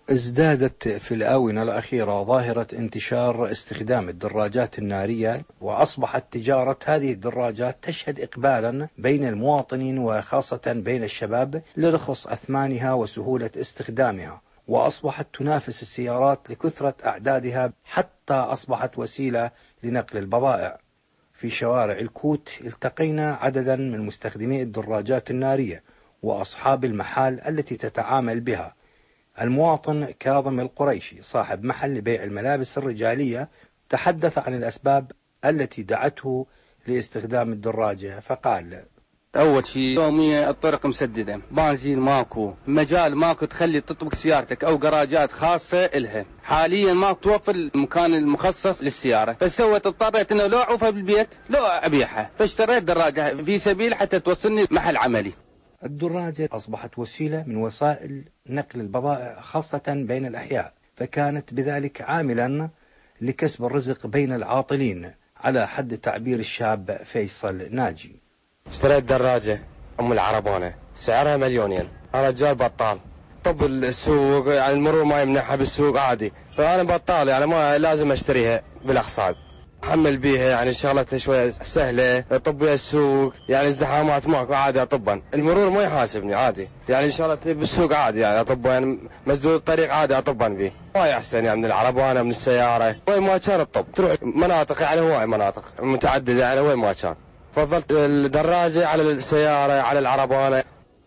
ازدادت في الآونة الأخيرة ظاهرة انتشار استخدام الدراجات النارية، وأصبحت تجارة هذه الدراجات تشهد إقبالا بين المواطنين وخاصة بين الشباب لرخص أثمانها وسهولة استخدامها، وأصبحت تنافس السيارات لكثرة أعدادها حتى أصبحت وسيلة لنقل البضائع. في شوارع الكوت التقينا عددا من مستخدمي الدراجات النارية وأصحاب المحال التي تتعامل بها. المواطن كاظم القريشي صاحب محل لبيع الملابس الرجالية تحدث عن الأسباب التي دعته لاستخدام الدراجة، فقال: أول شيء يوميا الطرق مسددة، بنزين ماكو، مجال ماكو تخلي تطبق سيارتك أو جراجات خاصة إلها، حاليا ماكو توفر المكان المخصص للسيارة، فسويت اضطريت إنه لو أعوفها بالبيت لو أبيعها، فاشتريت دراجة في سبيل حتى توصلني محل عملي. الدراجة أصبحت وسيلة من وسائل نقل البضائع خاصة بين الأحياء، فكانت بذلك عاملا لكسب الرزق بين العاطلين على حد تعبير الشاب فيصل ناجي. اشتريت دراجة أم العربانة سعرها مليونين، أنا رجال بطال، طب السوق يعني المرور ما يمنحها بالسوق عادي، فأنا بطال يعني ما لازم أشتريها بالأقساط، حمل بيها يعني شغلتها شوية سهلة، طب بيها السوق يعني ازدحامات ماكو عادي أطبا، المرور ما يحاسبني عادي، يعني شغلتها بالسوق عادي يعني أطبا، يعني مسدود الطريق عادي أطبا بيه، ما يحسن يعني من العربانة من السيارة، وين ما كان الطب تروح مناطق يعني هواي مناطق متعددة يعني وين ما كان، فضلت الدراجة على السيارة على العربانة.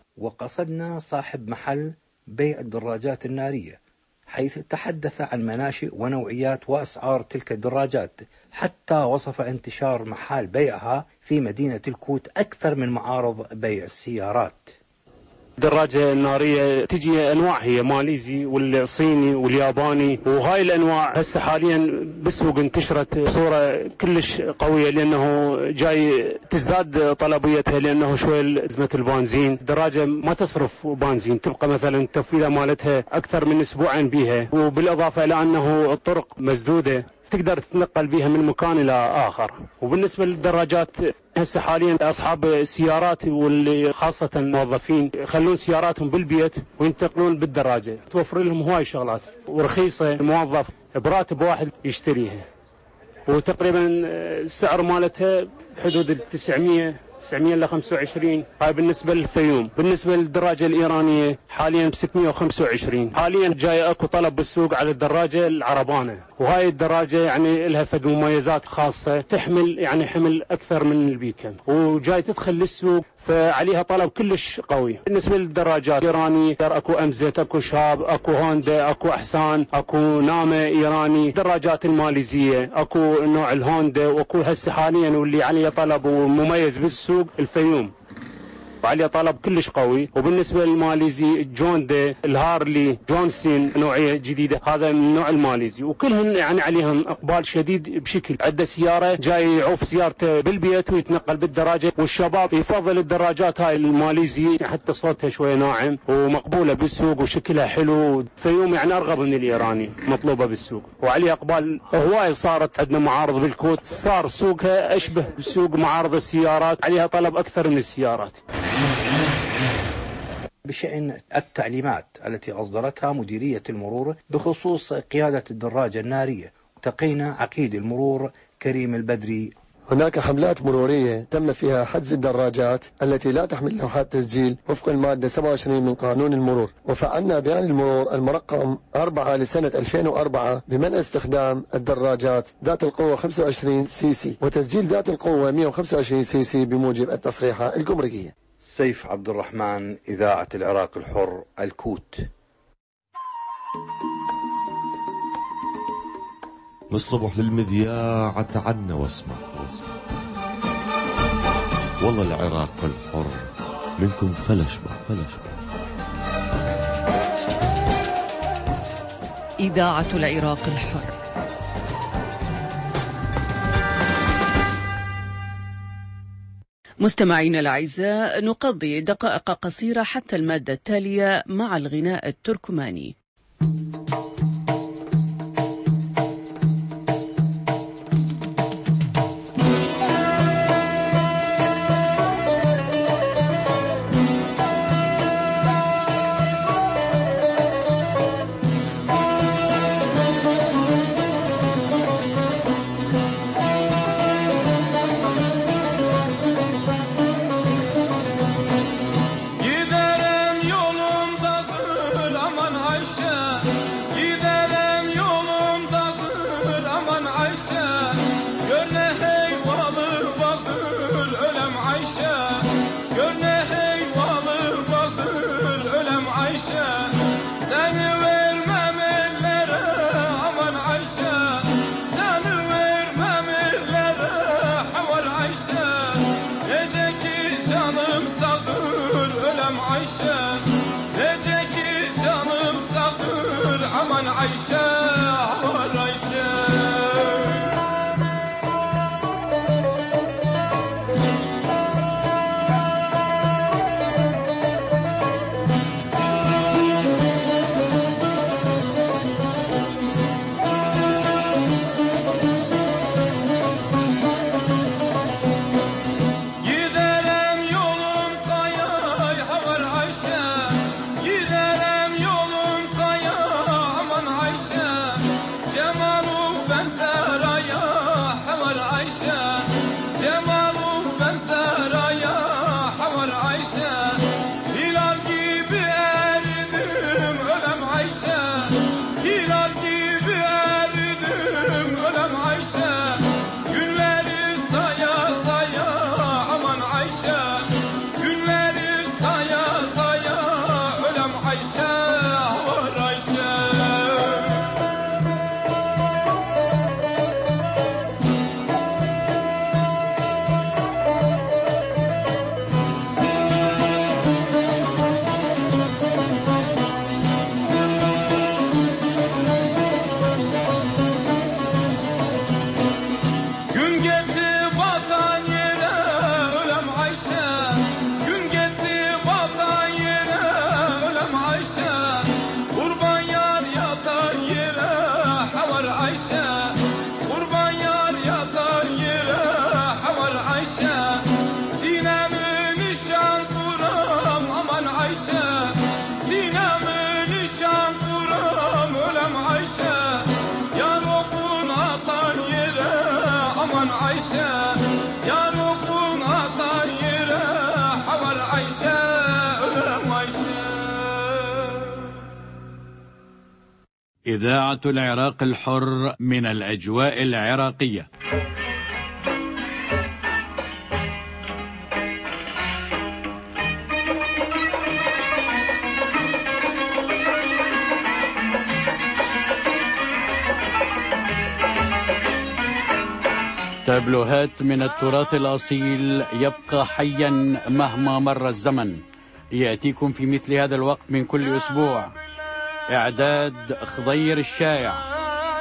وقصدنا صاحب محل بيع الدراجات النارية حيث تحدث عن مناشئ ونوعيات وأسعار تلك الدراجات، حتى وصف انتشار محال بيعها في مدينة الكوت أكثر من معارض بيع السيارات. الدراجة النارية تجي أنواع، هي ماليزي والصيني والياباني، وهاي الأنواع هسه حاليا بالسوق انتشرت بصورة كلش قوية لأنه جاي تزداد طلبيتها، لأنه شوي أزمة البنزين. الدراجة ما تصرف بنزين، تبقى مثلا التفويلة مالتها أكثر من أسبوعين بيها، وبالإضافة إلى أنه الطرق مسدودة تقدر تتنقل بها من مكان إلى آخر. وبالنسبة للدراجات هسه حاليا أصحاب السيارات واللي خاصة الموظفين يخلون سياراتهم بالبيت وينتقلون بالدراجة، توفر لهم هواي شغلات ورخيصة، الموظف براتب واحد يشتريها، وتقريبا السعر مالتها بحدود التسعمية تسعمية إلى خمسة وعشرين. هاي بالنسبة للفيوم. بالنسبة للدراجة الإيرانية حاليا ب ستمية وخمسة وعشرين. حاليا جاي اكو طلب بالسوق على الدراجة العربانة، وهاي الدراجة يعني لها فد مميزات خاصة، تحمل يعني حمل أكثر من البيكم، وجاي تدخل للسوق فعليها طلب كلش قوي. بالنسبة للدراجات الإيرانية اكو أمزت، اكو شاب، اكو هوندا، اكو أحسان، اكو نامة إيراني. الدراجات الماليزية اكو نوع الهوندا، واكو هسه حاليا واللي عليه طلب ومميز بالسوق الفيوم، وعليه طلب كلش قوي. وبالنسبة للماليزي الجوندا، الهارلي، جونسون نوعية جديدة، هذا من النوع الماليزي، وكلهم يعني عليهم إقبال شديد بشكل. عنده سيارة جاي يعوف سيارته بالبيت ويتنقل بالدراجة، والشباب يفضل الدراجات هاي الماليزي حتى صوتها شوية ناعم ومقبولة بالسوق وشكلها حلو. فيوم يعني أرغب من الإيراني، مطلوبة بالسوق وعليه إقبال هواي. صارت عندنا معارض بالكوت، صار سوقها أشبه بسوق معارض السيارات، عليها طلب أكثر من السيارات. بشأن التعليمات التي أصدرتها مديرية المرور بخصوص قيادة الدراجة النارية، التقينا عقيد المرور كريم البدري. هناك حملات مرورية تم فيها حجز الدراجات التي لا تحمل لوحات تسجيل وفق المادة سبعة وعشرين من قانون المرور، وفعلنا بيان المرور المرقم أربعة لسنة ألفين وأربعة بمنع استخدام الدراجات ذات القوة خمسة وعشرين سي سي وتسجيل ذات القوة مئة وخمسة وعشرين سي سي بموجب التصريحات الجمركية. سيف عبد الرحمن، إذاعة العراق الحر، الكوت. من الصبح للمذياع تعنا واسمع واسمع، والله العراق الحر منكم فلا شبع فلا شبع. إذاعة العراق الحر. مستمعينا الأعزاء، نقضي دقائق قصيرة حتى المادة التالية مع الغناء التركماني. Ayşe, giderim yolum kaya, aman Ayşe. إذاعة العراق الحر من الأجواء العراقية. تابلوهات من التراث الأصيل يبقى حيا مهما مر الزمن، يأتيكم في مثل هذا الوقت من كل أسبوع. إعداد خضير الشايع.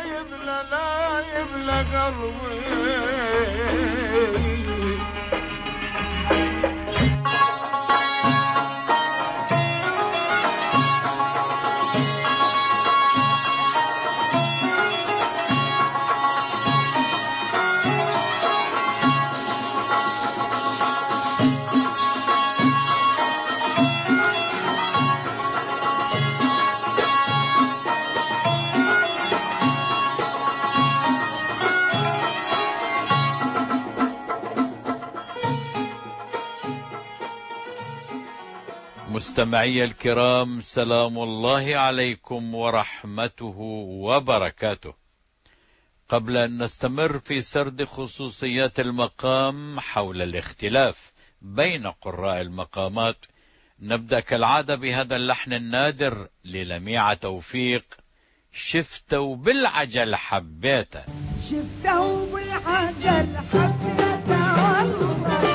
مستمعي الكرام، سلام الله عليكم ورحمته وبركاته. قبل أن نستمر في سرد خصوصيات المقام حول الاختلاف بين قراء المقامات، نبدأ كالعادة بهذا اللحن النادر للميعة توفيق: شفتوا بالعجل حبيته. شفتوا بالعجل حبيته والله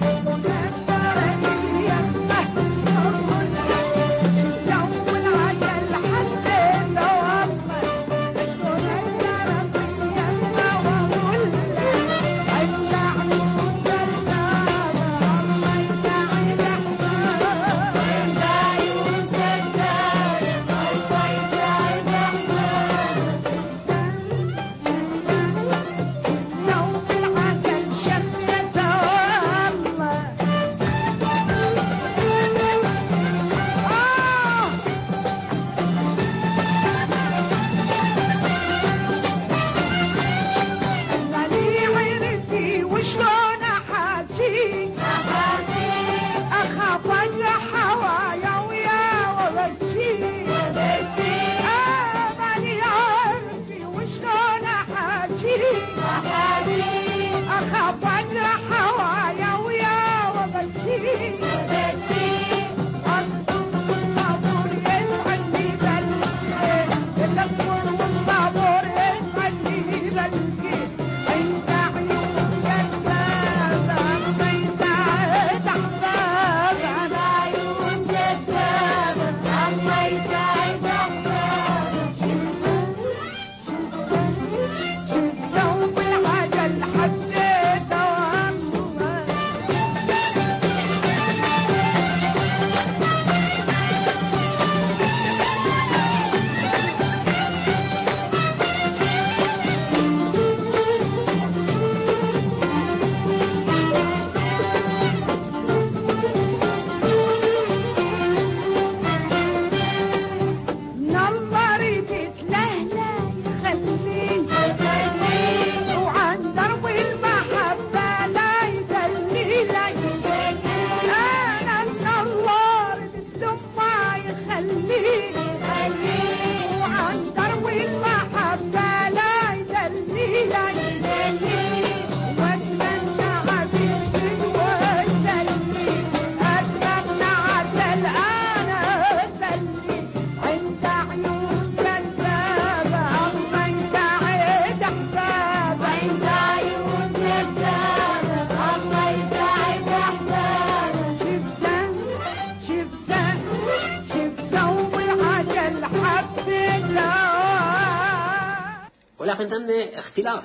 ولكن ثم اختلاف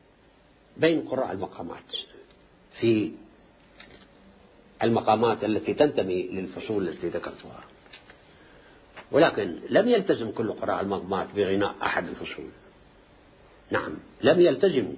بين قراء المقامات في المقامات التي تنتمي للفصول التي ذكرتها، ولكن لم يلتزم كل قراء المقامات بغناء أحد الفصول. نعم، لم يلتزموا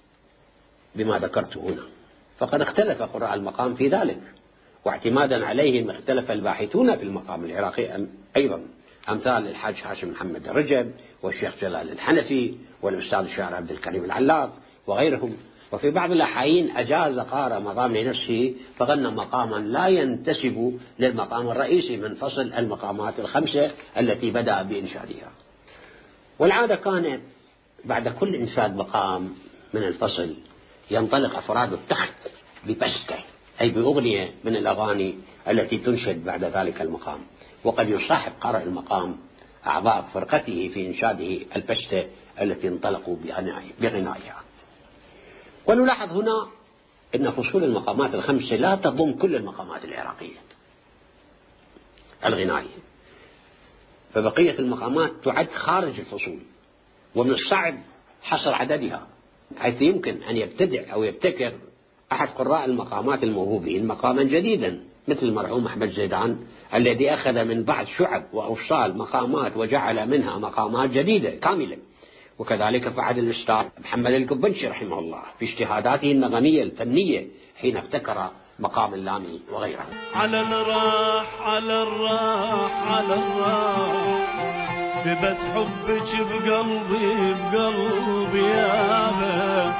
بما ذكرت هنا، فقد اختلف قراء المقام في ذلك، واعتمادا عليهم اختلف الباحثون في المقام العراقي أيضا، أمثال الحاج هاشم محمد الرجب والشيخ جلال الحنفي والأستاذ الشاعر عبد الكريم العلاق وغيرهم. وفي بعض الأحايين أجاز قارئ مقام لنفسه فغنى مقاما لا ينتسب للمقام الرئيسي من فصل المقامات الخمسة التي بدأ بإنشادها. والعادة كانت بعد كل إنشاد مقام من الفصل ينطلق أفراد التخت ببسته، أي بأغنية من الأغاني التي تنشد بعد ذلك المقام، وقد يصاحب قارئ المقام أعضاء فرقته في إنشاده البسته التي انطلقوا بغنائها. ونلاحظ هنا أن فصول المقامات الخمسة لا تضم كل المقامات العراقية الغنائية، فبقية المقامات تعد خارج الفصول، ومن الصعب حصر عددها، حيث يمكن أن يبتدع أو يبتكر أحد قراء المقامات الموهوبين مقاما جديدا، مثل المرحوم أحمد زيدان الذي أخذ من بعض شعب وأوصال مقامات وجعل منها مقامات جديدة كاملة. وكذلك فعل الأستاذ محمد القبنشي رحمه الله في اجتهاداته النغمية الفنية حين ابتكر مقام اللامي وغيره. على الراح على الراح على الراح ثبت حبك بقلبي بقلبي يابا،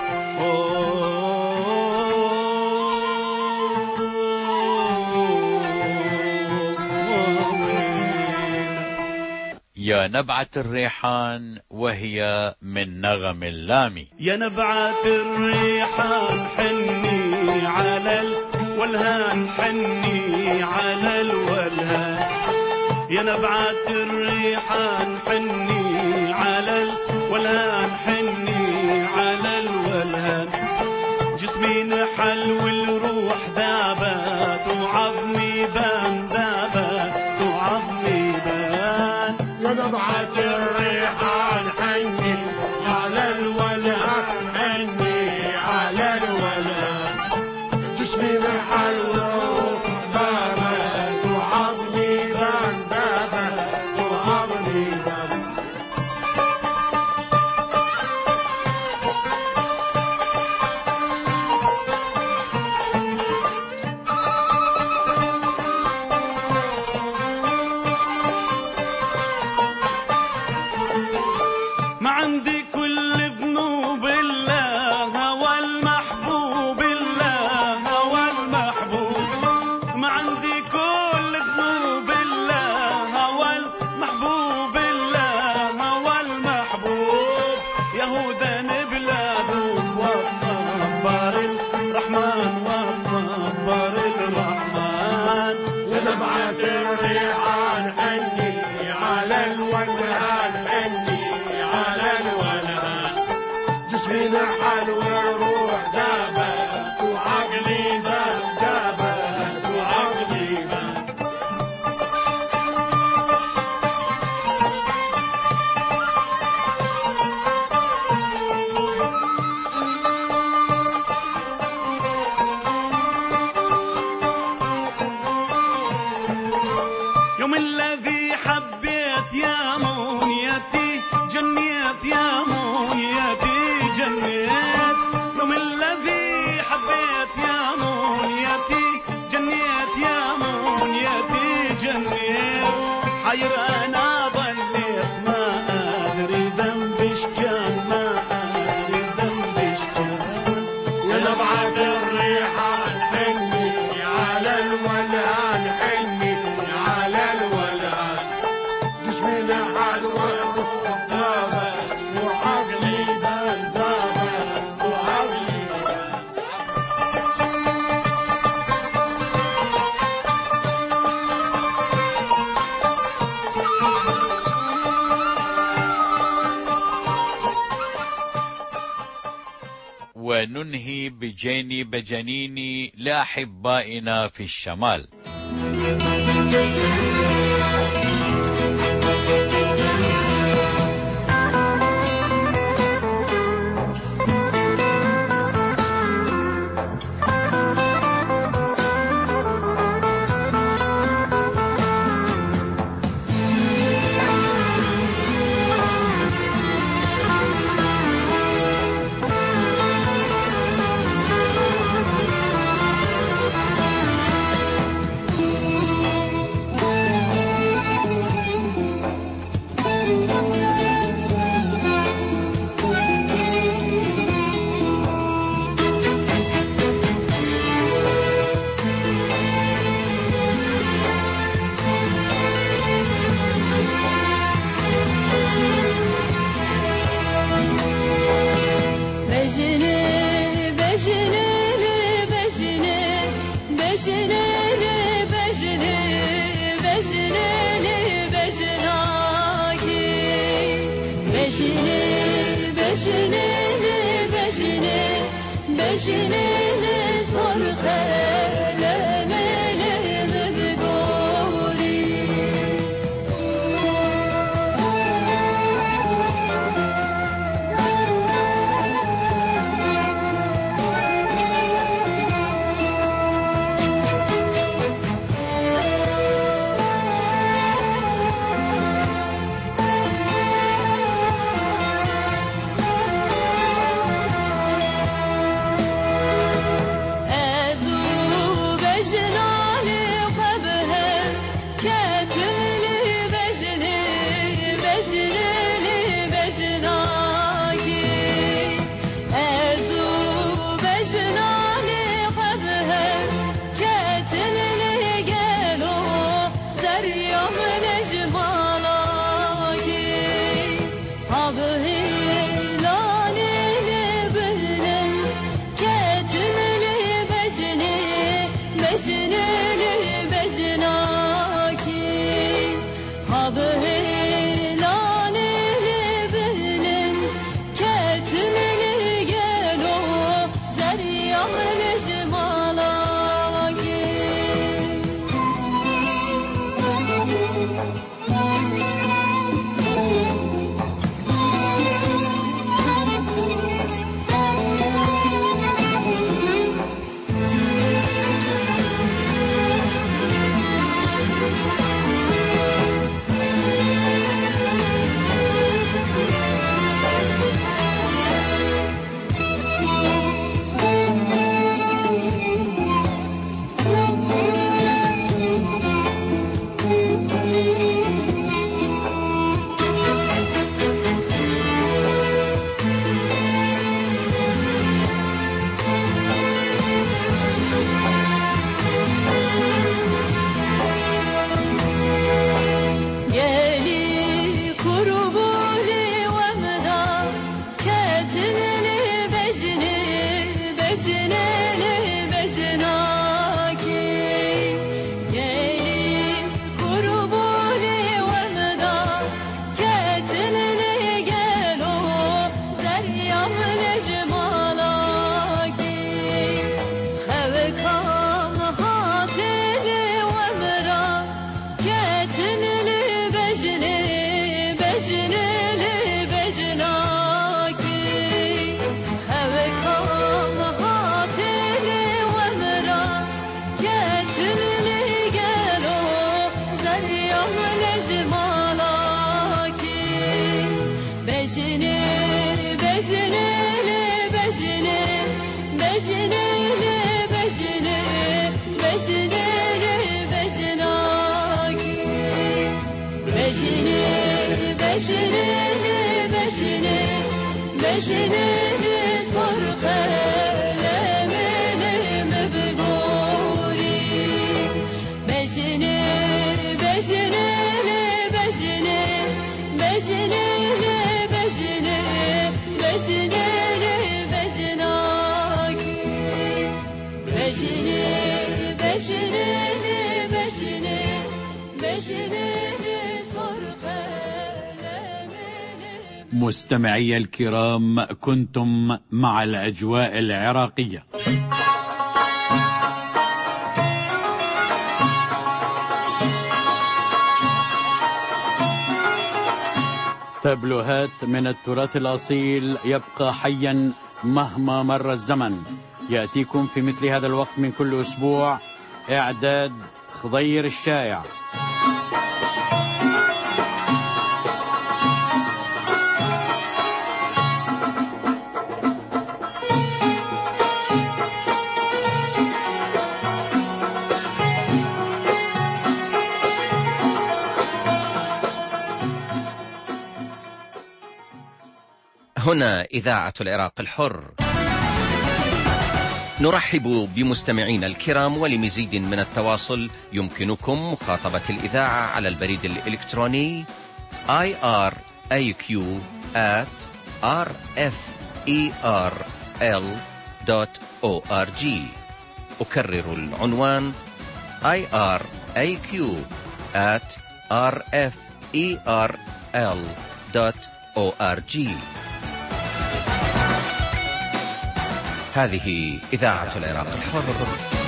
يا نبعة الريحان وهي من نغم اللامي. يا نبعة الريحان حني على الولهان، حني على الولهان، يا نبعة الريحان حني على الولهان، حني على الولهان، جسمي نحل والروح ذابت وعظمي بان ذابت وعظمي بان. يا نبعة الريحان حني على الولهان، حني على الولهان، جسمي نحل والروح ذابت وعظمي بان ذابت وعظمي بان. ما عندي كل ذنوب الله هوى المحبوب، الله هوى المحبوب، ما عندي كل ذنوب الله هوى المحبوب، الله هوى المحبوب، يهودا بلادهم والصبر الرحمن والصبر الرحمن. يا نبعة الريحان حني على الولهان، حني على الولهان، جسمي نحل والروح ذابت وعقلي ذاب ذابت وعقلي ذاب. يوم الذي حبيت يا منيتي جنيت، يا منيتي جنيت، يوم الذي حبيت يا منيتي جنيت، يا منيتي جنيت، حير انا ضليت ما ادري ذنبي شجان، ما ادري ذنبي شجان. يا نبعة الريحان حني على الولهان، حني على الولهان، جسمي نحل والروح ذابت وعقلي بان ذابت وعقلي بان. وننهي بجيني بجنيني لأحبائنا في الشمال. مستمعي الكرام، كنتم مع الأجواء العراقية. تابلوهات من التراث الأصيل يبقى حيا مهما مر الزمن، يأتيكم في مثل هذا الوقت من كل أسبوع. إعداد خضير الشايع. هنا إذاعة العراق الحر، نرحب بمستمعينا الكرام، ولمزيد من التواصل يمكنكم مخاطبة الإذاعة على البريد الإلكتروني آي آر إيه كيو آت آر إف إي آر إل دوت أو آر جي. أكرر العنوان آي آر إيه كيو آت آر إف إي آر إل دوت أو آر جي. هذه إذاعة العراق الحر.